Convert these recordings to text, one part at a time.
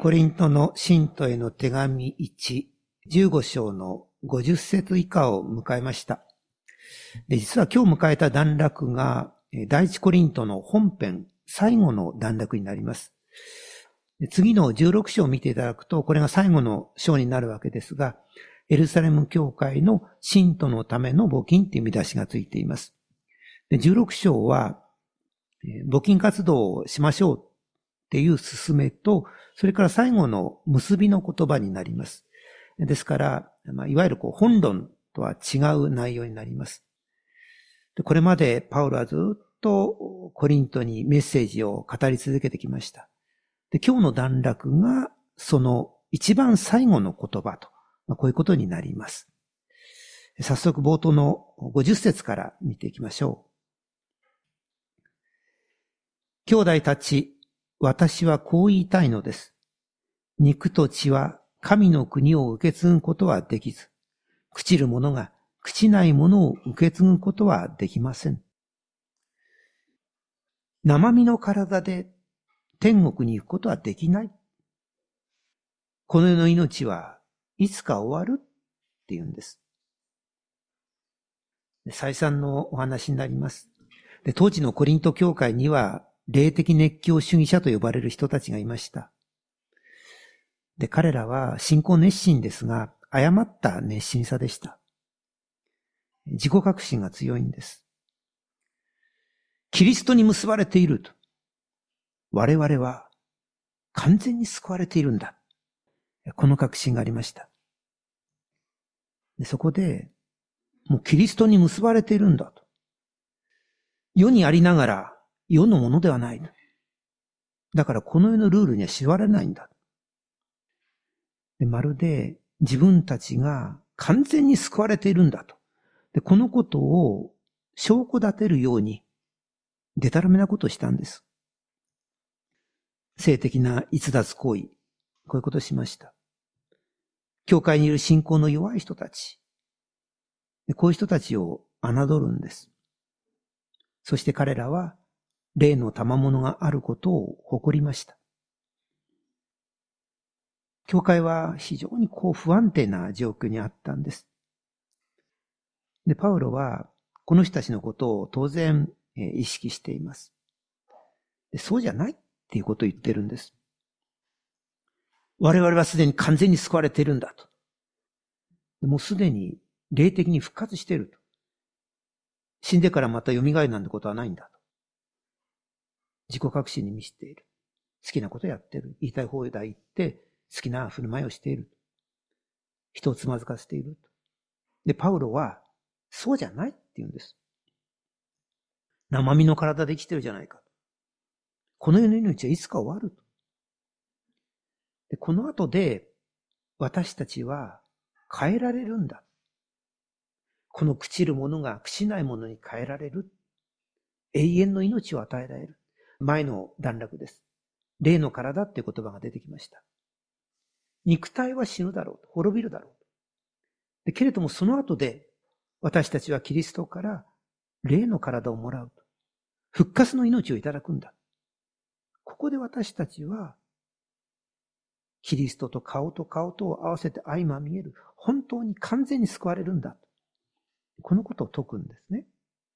コリントの信徒への手紙1、15章の50節以下を迎えました。で、実は今日迎えた段落が、第一コリントの本編最後の段落になります。で、次の16章を見ていただくと、これが最後の章になるわけですが、エルサレム教会の信徒のための募金という見出しがついています。で、16章は、募金活動をしましょうっていう勧めと、それから最後の結びの言葉になります。ですから、いわゆる本論とは違う内容になります。で、これまでパウロはずっとコリントにメッセージを語り続けてきました。で、今日の段落がその一番最後の言葉と、こういうことになります。早速冒頭の50節から見ていきましょう。兄弟たち、私はこう言いたいのです。肉と血は神の国を受け継ぐことはできず、朽ちる者が朽ちないものを受け継ぐことはできません。生身の体で天国に行くことはできない。この世の命はいつか終わるって言うんです。再三のお話になります。で、当時のコリント教会には霊的熱狂主義者と呼ばれる人たちがいました。で、彼らは信仰熱心ですが、誤った熱心さでした。自己確信が強いんです。キリストに結ばれていると。我々は完全に救われているんだ。この確信がありました。で、そこで、もうキリストに結ばれているんだと。世にありながら世のものではない。だからこの世のルールには縛られないんだ。で、まるで自分たちが完全に救われているんだと。で、このことを証拠立てるように、でたらめなことをしたんです。性的な逸脱行為、こういうことをしました。教会にいる信仰の弱い人たち、こういう人たちを侮るんです。そして彼らは霊の賜物があることを誇りました。教会は非常に不安定な状況にあったんです。で、パウロはこの人たちのことを当然意識しています。で、そうじゃないっていうことを言ってるんです。我々はすでに完全に救われているんだと。もうすでに霊的に復活していると。死んでからまた蘇るなんてことはないんだと。自己確信に満ちている。好きなことやってる。言いたい放題言って好きな振る舞いをしている。人をつまずかせている。で、パウロはそうじゃないって言うんです。生身の体で生きてるじゃないか。この世の命はいつか終わると。で、この後で私たちは変えられるんだ。この朽ちるものが朽ちないものに変えられる。永遠の命を与えられる。前の段落です。霊の体っていう言葉が出てきました。肉体は死ぬだろうと。滅びるだろうと。で、けれどもその後で私たちはキリストから霊の体をもらうと。復活の命をいただくんだ。ここで私たちはキリストと顔と顔とを合わせて相まみえる。本当に完全に救われるんだ。このことを説くんですね。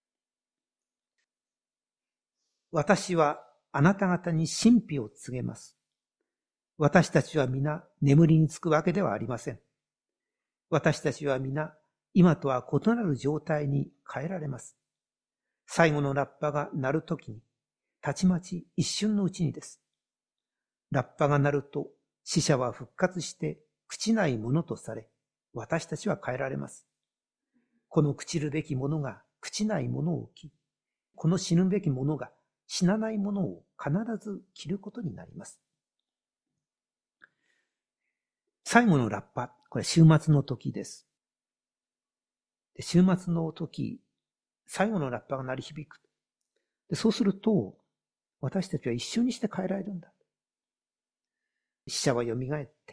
私はあなた方に神秘を告げます。私たちは皆眠りにつくわけではありません。私たちは皆今とは異なる状態に変えられます。最後のラッパが鳴るときに、たちまち一瞬のうちにです。ラッパが鳴ると死者は復活して朽ちないものとされ、私たちは変えられます。この朽ちるべきものが朽ちないものを着、この死ぬべきものが死なないものを必ず着ることになります。最後のラッパ、これ終末の時です。で、終末の時、最後のラッパが鳴り響く。で、そうすると、私たちは一緒にして変えられるんだ。死者は蘇って、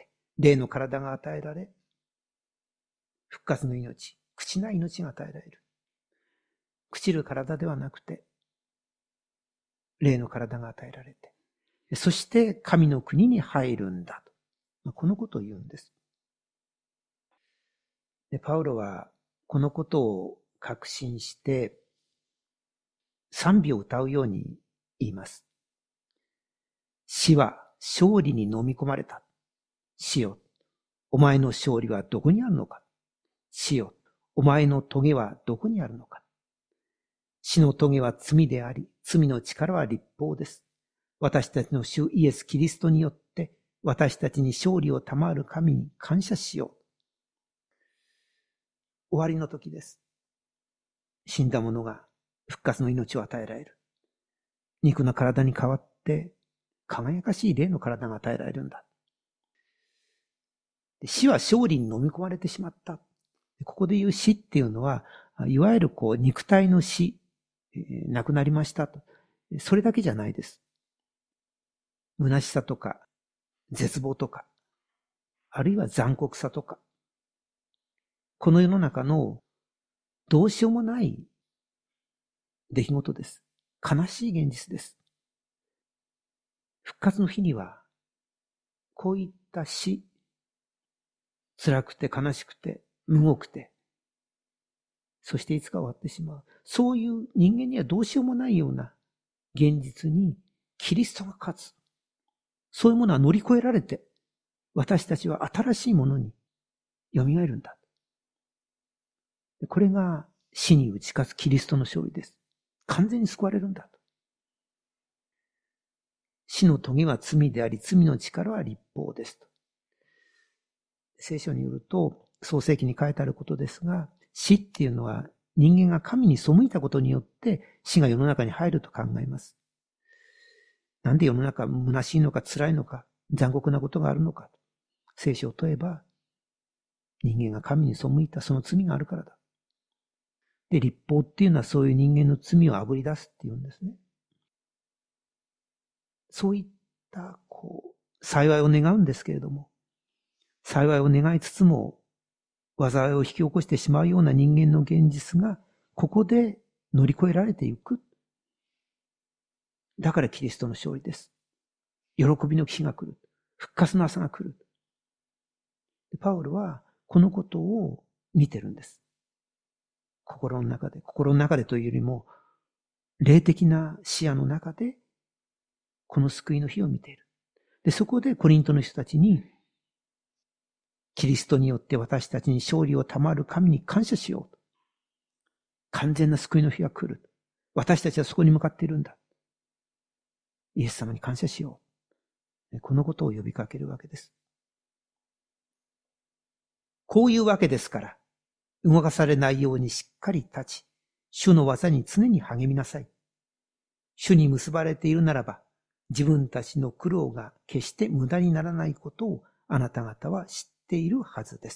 霊の体が与えられ、復活の命、朽ちない命が与えられる。朽ちる体ではなくて、霊の体が与えられて、そして神の国に入るんだと。 このことを言うんです。で、パウロはこのことを確信して賛美を歌うように言います。死は勝利に飲み込まれた。死よ、お前の勝利はどこにあるのか。死よ、お前の棘はどこにあるのか。死の棘は罪であり、罪の力は律法です。私たちの主イエス・キリストによって、私たちに勝利を賜る神に感謝しよう。終わりの時です。死んだ者が復活の命を与えられる。肉の体に代わって、輝かしい霊の体が与えられるんだ。死は勝利に飲み込まれてしまった。ここで言う死っていうのは、いわゆる肉体の死、亡くなりましたと。それだけじゃないです。虚しさとか、絶望とか、あるいは残酷さとか、この世の中のどうしようもない出来事です。悲しい現実です。復活の日には、こういった死、辛くて悲しくて、無ごくて、そしていつか終わってしまう。そういう人間にはどうしようもないような現実にキリストが勝つ。そういうものは乗り越えられて、私たちは新しいものに蘇るんだ。これが死に打ち勝つキリストの勝利です。完全に救われるんだと。死の棘は罪であり、罪の力は律法ですと。聖書によると、創世記に書いてあることですが、死っていうのは人間が神に背いたことによって死が世の中に入ると考えます。なんで世の中虚しいのか辛いのか残酷なことがあるのか。聖書を問えば、人間が神に背いたその罪があるからだ。で、律法っていうのはそういう人間の罪をあぶり出すっていうんですね。そういった、幸いを願うんですけれども、幸いを願いつつも、災いを引き起こしてしまうような人間の現実が、ここで乗り越えられていく。だからキリストの勝利です。喜びの日が来る。復活の朝が来る。パウロはこのことを見てるんです。心の中でというよりも、霊的な視野の中で、この救いの日を見ている。で、そこでコリントの人たちに、キリストによって私たちに勝利を賜る神に感謝しよう。完全な救いの日が来る。私たちはそこに向かっているんだ。イエス様に感謝しよう。このことを呼びかけるわけです。こういうわけですから、動かされないようにしっかり立ち、主の技に常に励みなさい。主に結ばれているならば、自分たちの苦労が決して無駄にならないことをあなた方は知っているはずです。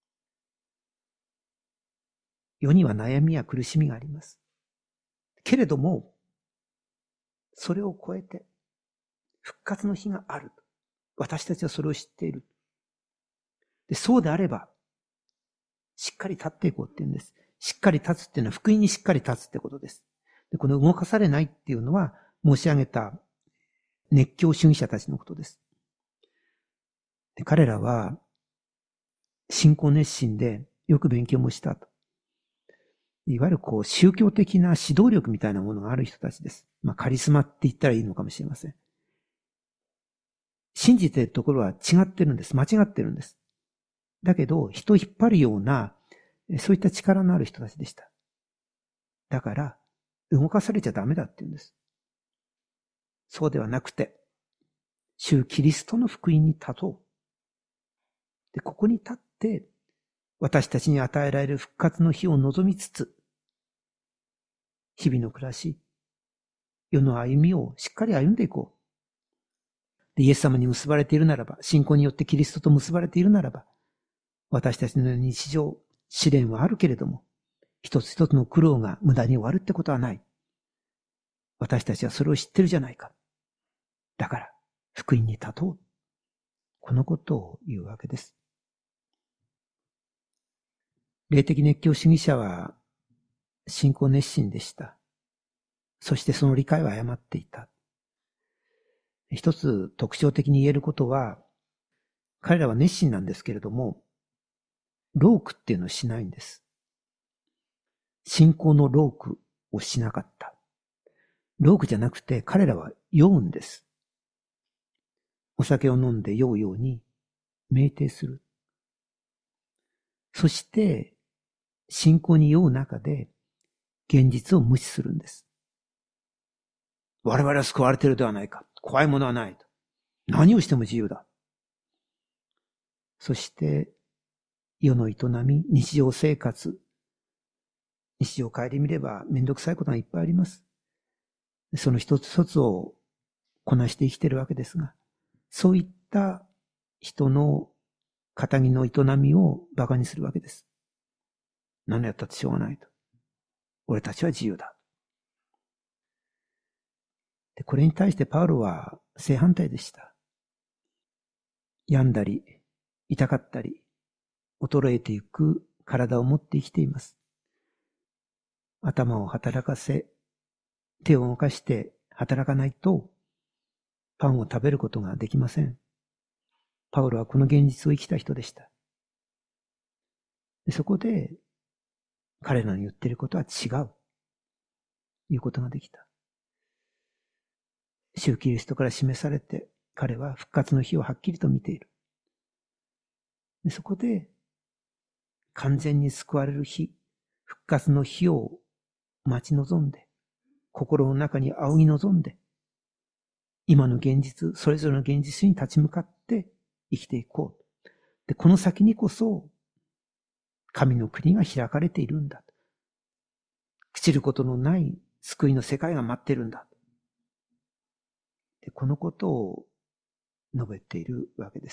世には悩みや苦しみがあります。けれども、それを超えて復活の日がある。私たちはそれを知っている。で、そうであれば、しっかり立っていこうっていうんです。しっかり立つっていうのは福音にしっかり立つってことです。で、この動かされないっていうのは申し上げた熱狂主義者たちのことです。で、彼らは信仰熱心でよく勉強もしたと。いわゆる宗教的な指導力みたいなものがある人たちです。カリスマって言ったらいいのかもしれません。信じているところは違ってるんです。間違ってるんです。だけど、人を引っ張るような、そういった力のある人たちでした。だから、動かされちゃダメだって言うんです。そうではなくて、主キリストの福音に立とう。で、ここに立って、私たちに与えられる復活の日を望みつつ、日々の暮らし、世の歩みをしっかり歩んでいこう。で、イエス様に結ばれているならば、信仰によってキリストと結ばれているならば、私たちの日常、試練はあるけれども、一つ一つの苦労が無駄に終わるってことはない。私たちはそれを知ってるじゃないか。だから、福音に立とう。このことを言うわけです。霊的熱狂主義者は信仰熱心でした。そしてその理解は誤っていた。一つ特徴的に言えることは、 彼らは熱心なんですけれども、労苦っていうのをしないんです。信仰の労苦をしなかった。労苦じゃなくて彼らは酔うんです。お酒を飲んで酔うように酩酊する。そして信仰に酔う中で現実を無視するんです。我々は救われているではないか。怖いものはない。何をしても自由だ。そして世の営み、日常生活、日常を顧みればめんどくさいことがいっぱいあります。その一つ一つをこなして生きているわけですが、そういった人の仇の営みを馬鹿にするわけです。何やったってしょうがないと。俺たちは自由だ。で、これに対してパウロは正反対でした。病んだり、痛かったり、衰えていく体を持って生きています。頭を働かせ、手を動かして働かないと、パンを食べることができません。パウロはこの現実を生きた人でした。でそこで、彼らの言っていることは違う。いうことができた。主キリストから示されて、彼は復活の日をはっきりと見ている。でそこで、完全に救われる日、復活の日を待ち望んで、心の中に仰ぎ望んで、今の現実、それぞれの現実に立ち向かって生きていこう。で、この先にこそ、神の国が開かれているんだ。朽ちることのない救いの世界が待っているんだ。で、このことを述べているわけです。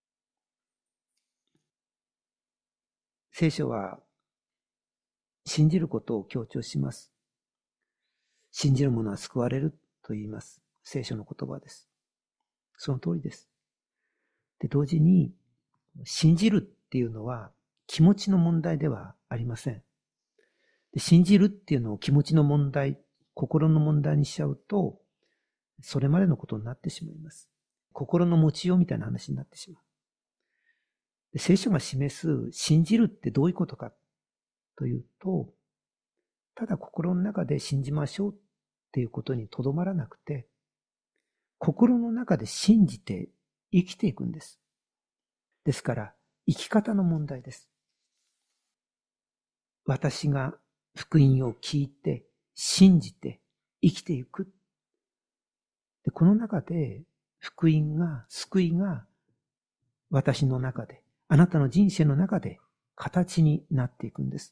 聖書は、信じることを強調します。信じる者は救われると言います。聖書の言葉です。その通りです。で、同時に、信じるっていうのは気持ちの問題ではありません。で、信じるっていうのを気持ちの問題、心の問題にしちゃうと、それまでのことになってしまいます。心の持ちようみたいな話になってしまう。で、聖書が示す信じるってどういうことかというと、ただ心の中で信じましょうっていうことにとどまらなくて、心の中で信じて生きていくんです。ですから、生き方の問題です。私が福音を聞いて、信じて生きていく。で、この中で、福音が、救いが、私の中で、あなたの人生の中で、形になっていくんです。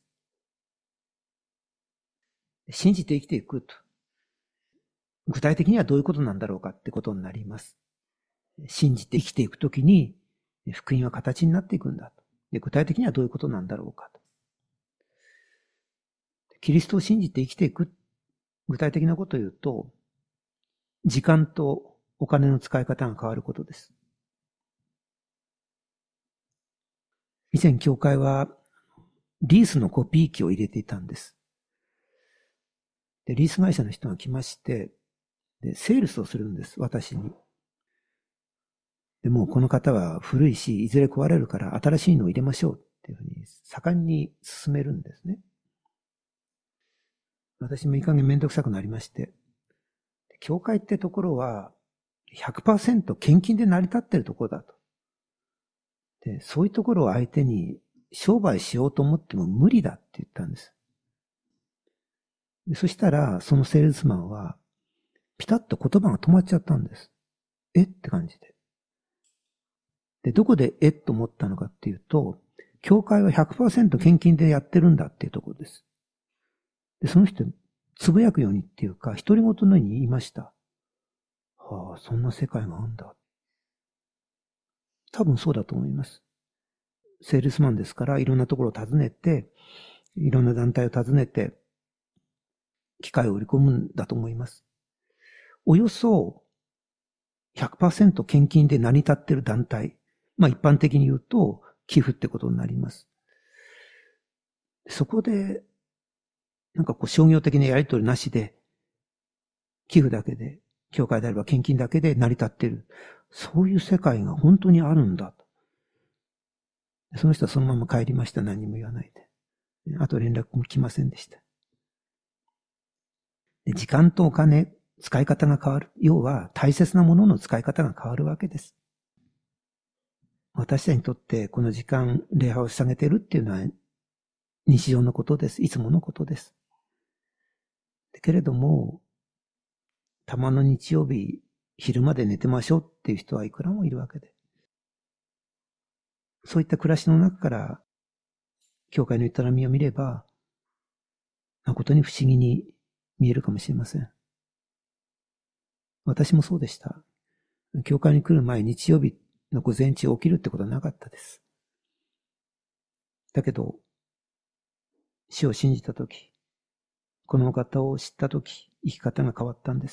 信じて生きていくと。具体的にはどういうことなんだろうかってことになります。信じて生きていくときに、福音は形になっていくんだと。で、具体的にはどういうことなんだろうかと。キリストを信じて生きていく。具体的なことを言うと、時間とお金の使い方が変わることです。以前教会はリースのコピー機を入れていたんです。で、リース会社の人が来まして、で、セールスをするんです、私に。で、もうこの方は古いし、いずれ壊れるから新しいのを入れましょうっていうふうに盛んに進めるんですね。私もいい加減めんどくさくなりまして、教会ってところは 100% 献金で成り立ってるところだと。で、そういうところを相手に商売しようと思っても無理だって言ったんです。でそしたら、そのセールスマンは、ピタッと言葉が止まっちゃったんです。えって感じで。で、どこでえっと思ったのかっていうと、教会は 100% 献金でやってるんだっていうところです。で、その人、つぶやくようにっていうか、独り言のように言いました。はあ、そんな世界があるんだ。多分そうだと思います。セールスマンですから、いろんなところを訪ねて、いろんな団体を訪ねて、機械を売り込むんだと思います。およそ 100% 献金で成り立っている団体。まあ一般的に言うと寄付ってことになります。そこで、なんかこう商業的なやり取りなしで、寄付だけで、教会であれば献金だけで成り立っている。そういう世界が本当にあるんだと。 その人はそのまま帰りました。何も言わないで。あと連絡も来ませんでした。で、時間とお金、使い方が変わる。要は大切なものの使い方が変わるわけです。私たちにとってこの時間、礼拝を捧げているっていうのは日常のことです。いつものことです。けれども、たまの日曜日、昼まで寝てましょうっていう人はいくらもいるわけで。そういった暮らしの中から、教会の営みを見れば、誠に不思議に見えるかもしれません。私もそうでした。教会に来る前、日曜日の午前中起きるってことはなかったです。だけど、死を信じたとき、このお方を知ったとき、生き方が変わったんです。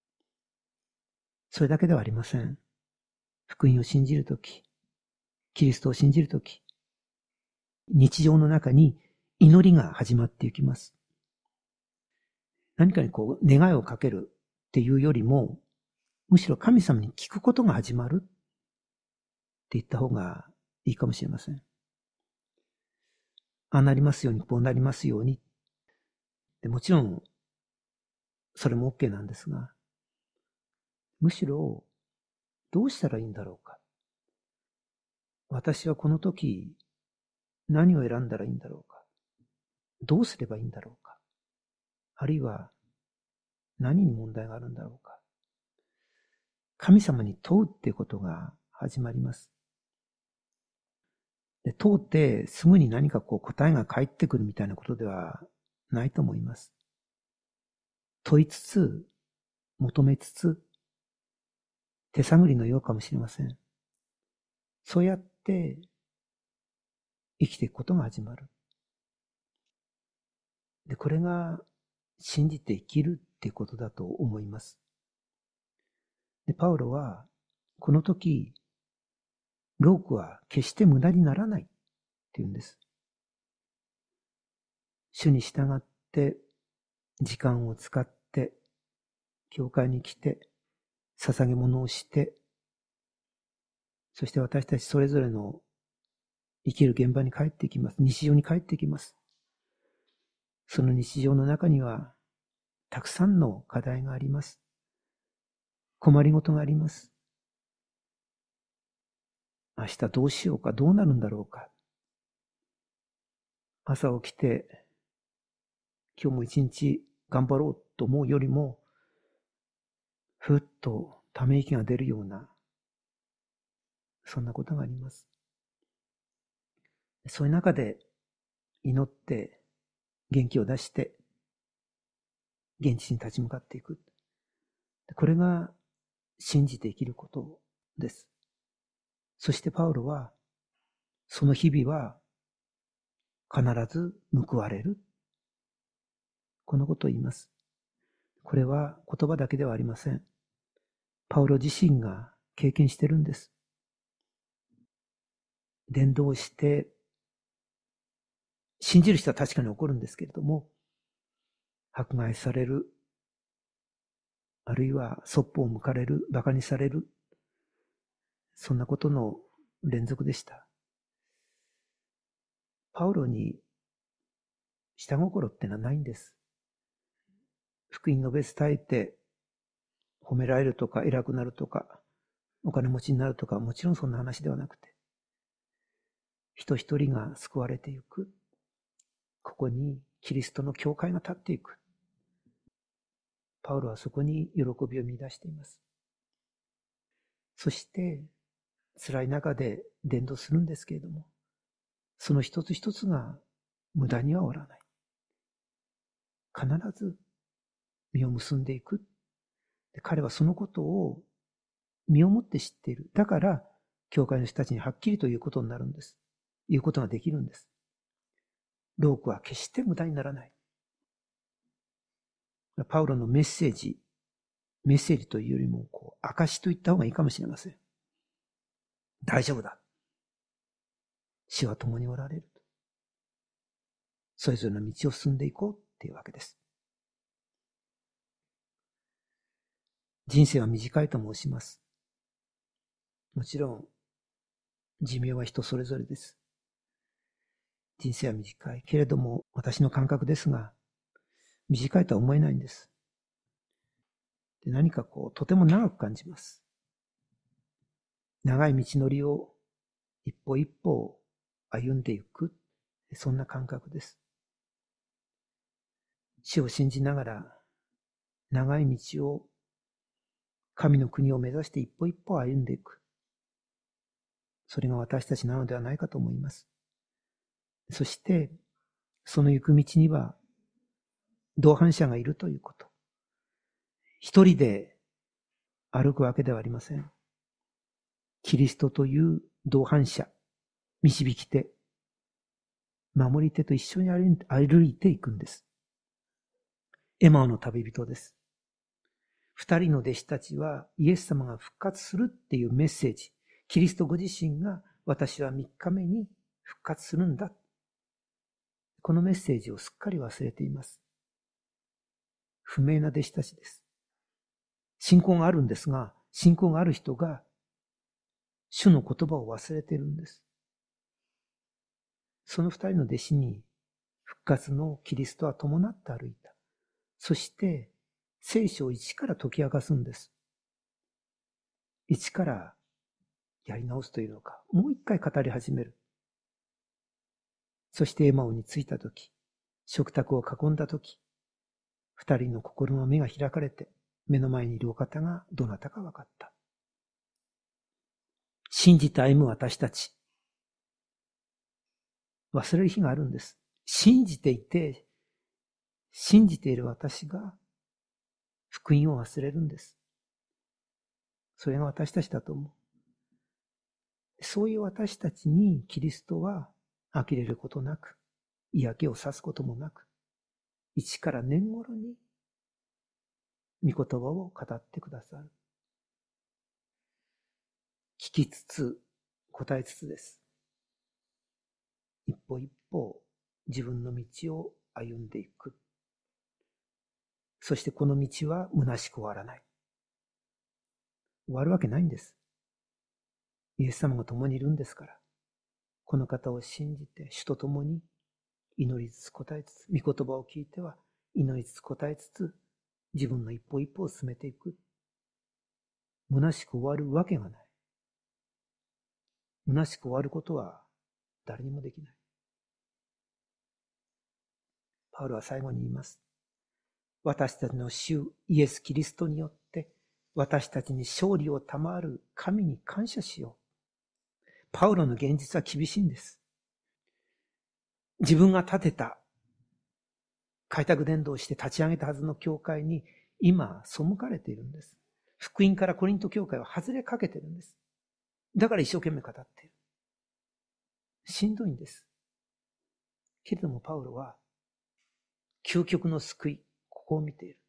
それだけではありません。福音を信じるとき、キリストを信じるとき、日常の中に祈りが始まっていきます。何かに願いをかけるっていうよりも、むしろ神様に聞くことが始まるって言った方がいいかもしれません。ああなりますように、こうなりますように。でもちろん、それも OK なんですが、むしろ、どうしたらいいんだろうか。私はこの時、何を選んだらいいんだろうか。どうすればいいんだろうか。あるいは、何に問題があるんだろうか。神様に問うっていうことが始まります。で、問うてすぐに何か答えが返ってくるみたいなことではないと思います。問いつつ、求めつつ、手探りのようかもしれません。そうやって生きていくことが始まる。で、これが信じて生きるっていうことだと思います。で、パウロは、この時、労苦は決して無駄にならないって言うんです。主に従って、時間を使って、教会に来て、捧げ物をして、そして私たちそれぞれの生きる現場に帰ってきます。日常に帰ってきます。その日常の中には、たくさんの課題があります。困りごとがあります。明日どうしようか、どうなるんだろうか。朝起きて、今日も一日頑張ろうと思うよりも、ふっとため息が出るような、そんなことがあります。そういう中で祈って、元気を出して、現地に立ち向かっていく。これが信じて生きることです。そしてパウロは、その日々は必ず報われる。このことを言います。これは言葉だけではありません。パウロ自身が経験してるんです。伝道して、信じる人は確かに起こるんですけれども、迫害される、あるいはそっぽを向かれる、馬鹿にされる、そんなことの連続でした。パウロに下心ってのはないんです。福音述べ伝えて褒められるとか偉くなるとかお金持ちになるとかもちろんそんな話ではなくて、人一人が救われていく。ここにキリストの教会が立っていく。パウロはそこに喜びを見出しています。そして辛い中で伝道するんですけれども、その一つ一つが無駄には終わらない。必ず実を結んでいく。彼はそのことを身をもって知っている。だから、教会の人たちにはっきりと言うことになるんです。言うことができるんです。労苦は決して無駄にならない。パウロのメッセージというよりも、証と言った方がいいかもしれません。大丈夫だ。主は共におられる。それぞれの道を進んでいこうっていうわけです。人生は短いと申します。もちろん、寿命は人それぞれです。 人生は短い。けれども、私の感覚ですが、短いとは思えないんです。で、何かとても長く感じます。長い道のりを一歩一歩歩んでいく。そんな感覚です。死を信じながら、長い道を、神の国を目指して一歩一歩歩んでいく。それが私たちなのではないかと思います。そして、その行く道には、同伴者がいるということ。一人で歩くわけではありません。キリストという同伴者、導き手、守り手と一緒に歩いていくんです。エマオの旅人です。二人の弟子たちはイエス様が復活するっていうメッセージ、キリストご自身が私は3日目に復活するんだ。このメッセージをすっかり忘れています。不明な弟子たちです。信仰があるんですが、信仰がある人が主の言葉を忘れているんです。その二人の弟子に復活のキリストは伴って歩いた。そして聖書を一から解き明かすんです。一からやり直すというのか、もう一回語り始める。そしてエマオに着いたとき、食卓を囲んだとき、二人の心の目が開かれて、目の前にいるお方がどなたか分かった。信じて歩む私たち。忘れる日があるんです。信じていて、信じている私が福音を忘れるんです。それが私たちだと思う。そういう私たちにキリストは呆れることなく、嫌気をさすこともなく、一から年頃に御言葉を語ってくださる。聞きつつ、答えつつです。一歩一歩自分の道を歩んでいく。そしてこの道は虚しく終わらない。終わるわけないんです。イエス様が共にいるんですから。この方を信じて主と共に祈りつつ答えつつ、御言葉を聞いては祈りつつ答えつつ、自分の一歩一歩を進めていく。虚しく終わるわけがない。虚しく終わることは誰にもできない。パウロは最後に言います。私たちの主イエス・キリストによって私たちに勝利を賜る神に感謝しよう。パウロの現実は厳しいんです。自分が建てた開拓伝道をして立ち上げたはずの教会に今背かれているんです。福音からコリント教会は外れかけているんです。だから一生懸命語っている。しんどいんです。けれどもパウロは究極の救い、ここを見ている。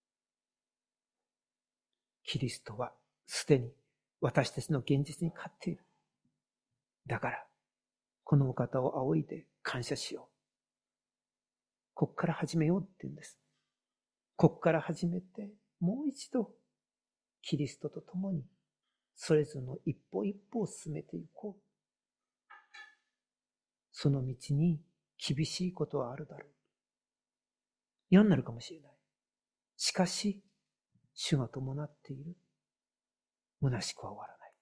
キリストはすでに私たちの現実に勝っている。だから、このお方を仰いで感謝しよう。ここから始めようって言うんです。ここから始めて、もう一度、キリストと共に、それぞれの一歩一歩を進めていこう。その道に厳しいことはあるだろう。嫌になるかもしれない。しかし、主が伴っている。虚しくは終わらない。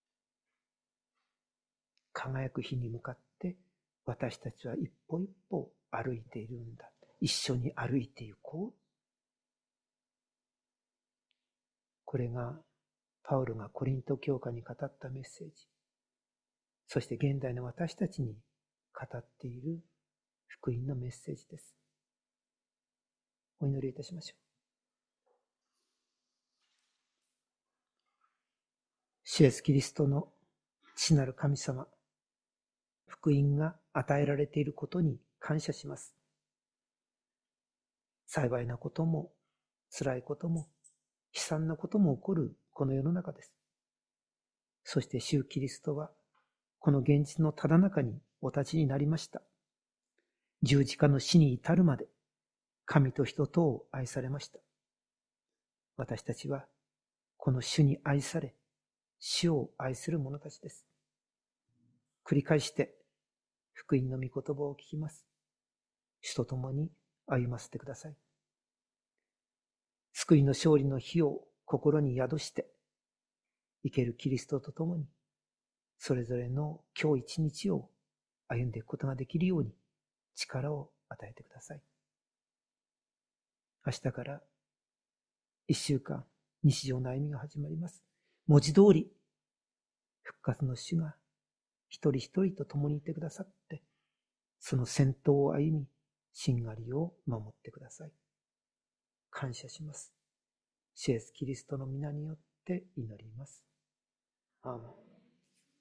輝く日に向かって、私たちは一歩一歩歩いているんだ。一緒に歩いていこう。これがパウロがコリント教会に語ったメッセージ。そして現代の私たちに語っている福音のメッセージです。お祈りいたしましょう。主イエスキリストの父なる神様、福音が与えられていることに感謝します。幸いなことも辛いことも悲惨なことも起こるこの世の中です。そして主キリストはこの現実のただ中にお立ちになりました。十字架の死に至るまで神と人とを愛されました。私たちはこの主に愛され、主を愛する者たちです。繰り返して福音の御言葉を聞きます。主と共に歩ませてください。救いの勝利の火を心に宿して、生けるキリストと共に、それぞれの今日一日を歩んでいくことができるように力を与えてください。明日から一週間、日常の歩みが始まります。文字通り、復活の主が一人一人と共にいてくださって、その先頭を歩み、しんがりを守ってください。感謝します。主イエスキリストの皆によって祈ります。アーメン。